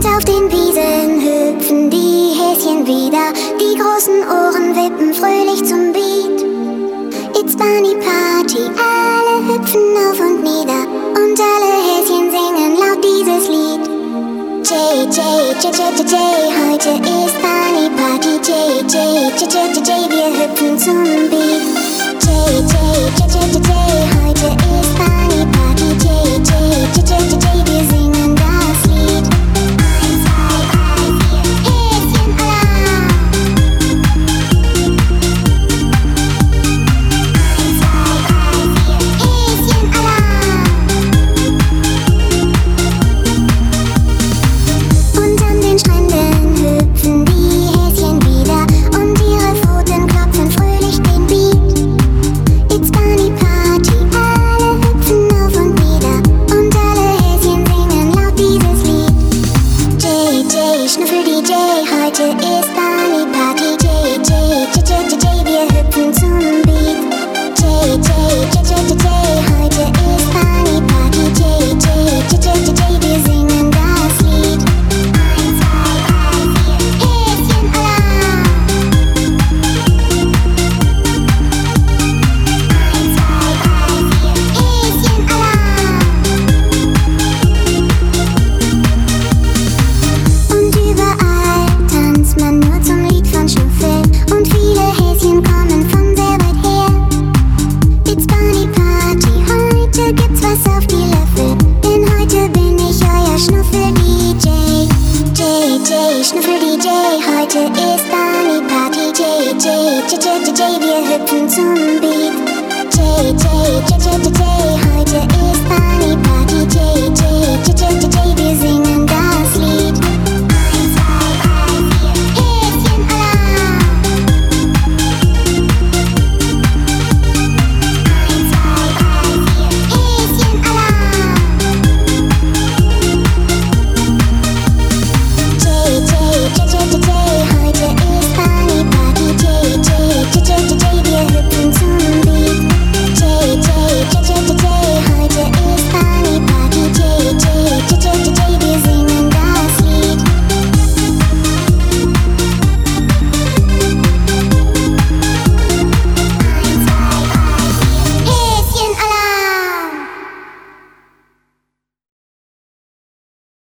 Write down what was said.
Und auf den Wiesen hüpfen die Häschen wieder, die großen Ohren wippen fröhlich zum Beat. It's Bunny Party, alle hüpfen auf und nieder und alle Häschen singen laut dieses Lied. J, J, J, J, J, J, heute ist Bunny Party. J, J, J, J, J, J, wir hüpfen zum Beat. J, J, J, J, J, J, heute ist Bunny Party. J, J, J, J, J, J, wir singen das Lied. 1, 2, 3, 4, Häschenalarm! 1, 2, 3, 4, Häschenalarm! Und an den Stränden hüpfen die Häschen wieder und ihre Pfoten klopfen fröhlich den Beat. It's Bunny Party, alle hüpfen auf und nieder und alle Häschen singen laut dieses Lied. J, J, Schnüffel DJ, heute ist Bunny Party. J, J, J, J, J, J, wir hüpfen zum Beat. J, J, J, J, J, J, heute ist Bunny Party. J, J, J, J, J, J, wir singen das Lied. 1, 2, 3, 4, Häschenalarm! 1, 2, 3, 4, Häschenalarm! Und überall tanzt man nur zum Lied von Schnuffel und viele Häschen kommen von sehr weit her. It's Bunny Party, heute gibt's was auf die Löffel, denn heute bin ich euer Schnuffel-DJ. J, J, Schnuffel-DJ, heute ist Bunny Party. J, J, J, J, J, J, wir hüpfen zum Beat. J, J, J, J, J, J, heute ist Bunny Party. J, J, J, J, J, J, wir